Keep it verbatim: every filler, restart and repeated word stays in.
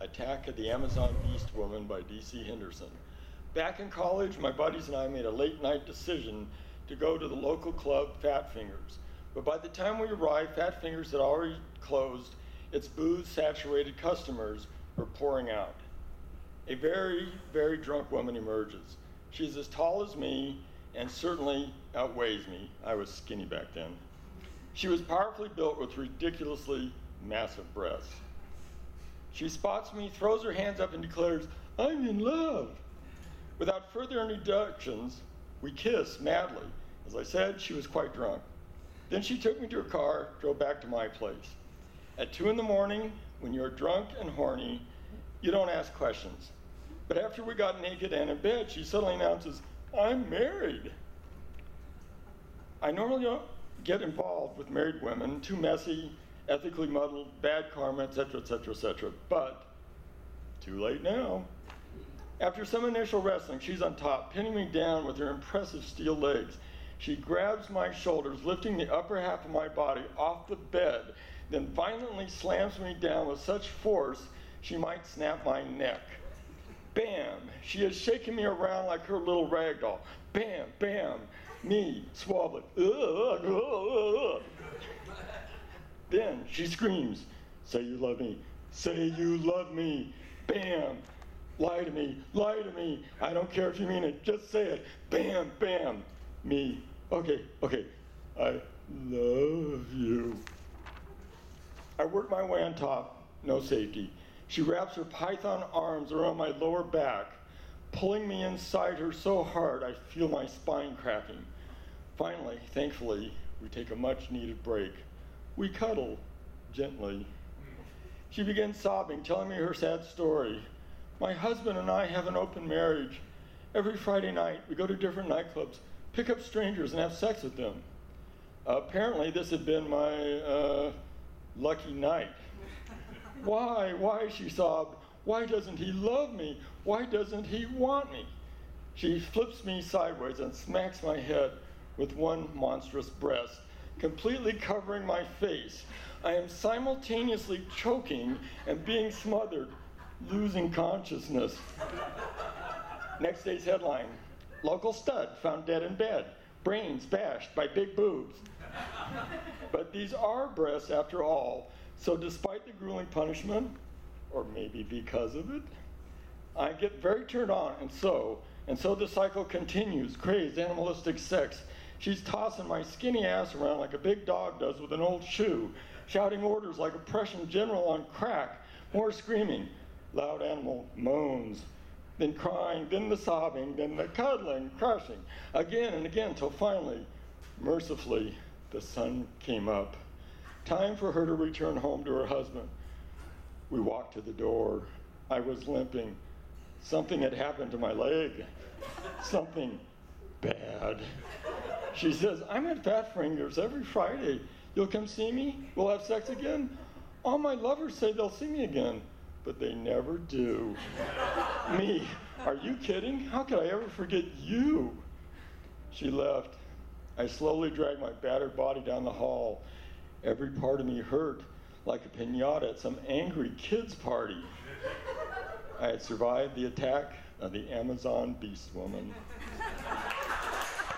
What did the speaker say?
Attack of the Amazon Beast Woman by D C Henderson. Back in college, my buddies and I made a late night decision to go to the local club, Fat Fingers. But by the time we arrived, Fat Fingers had already closed. Its booze-saturated customers were pouring out. A very, very drunk woman emerges. She's as tall as me and certainly outweighs me. I was skinny back then. She was powerfully built with ridiculously massive breasts. She spots me, throws her hands up, and declares, "I'm in love." Without further introductions, we kiss madly. As I said, she was quite drunk. Then she took me to her car, drove back to my place. At two in the morning, when you're drunk and horny, you don't ask questions. But after we got naked and in bed, she suddenly announces, "I'm married." I normally don't get involved with married women, too messy, ethically muddled, bad karma, et cetera, et cetera, et cetera. But too late now. After some initial wrestling, she's on top, pinning me down with her impressive steel legs. She grabs my shoulders, lifting the upper half of my body off the bed, then violently slams me down with such force she might snap my neck. Bam! She is shaking me around like her little rag doll. Bam, bam! Me, swabbling. Ugh, ugh, ugh. Then she screams, "Say you love me, say you love me." Bam! Lie to me, lie to me. I don't care if you mean it, just say it. Bam, bam. Me, okay, okay. I love you. I work my way on top, no safety. She wraps her python arms around my lower back, pulling me inside her so hard I feel my spine cracking. Finally, thankfully, we take a much needed break. We cuddle, gently. She begins sobbing, telling me her sad story. "My husband and I have an open marriage. Every Friday night, we go to different nightclubs, pick up strangers, and have sex with them." Uh, apparently, this had been my uh, lucky night. "Why, why," she sobbed, "why doesn't he love me? Why doesn't he want me?" She flips me sideways and smacks my head with one monstrous breast, completely covering my face. I am simultaneously choking and being smothered, losing consciousness. Next day's headline: local stud found dead in bed, brains bashed by big boobs. But these are breasts after all, so despite the grueling punishment, or maybe because of it, I get very turned on, and so, and so the cycle continues, crazed animalistic sex. She's tossing my skinny ass around like a big dog does with an old shoe, shouting orders like a Prussian general on crack, more screaming, loud animal moans, then crying, then the sobbing, then the cuddling, crushing, again and again, till finally, mercifully, the sun came up. Time for her to return home to her husband. We walked to the door. I was limping. Something had happened to my leg. Something bad. She says, "I'm at Fat Fingers every Friday. You'll come see me? We'll have sex again? All my lovers say they'll see me again, but they never do." Me, are you kidding? How could I ever forget you? She left. I slowly dragged my battered body down the hall. Every part of me hurt, like a piñata at some angry kids' party. I had survived the attack of the Amazon Beast Woman.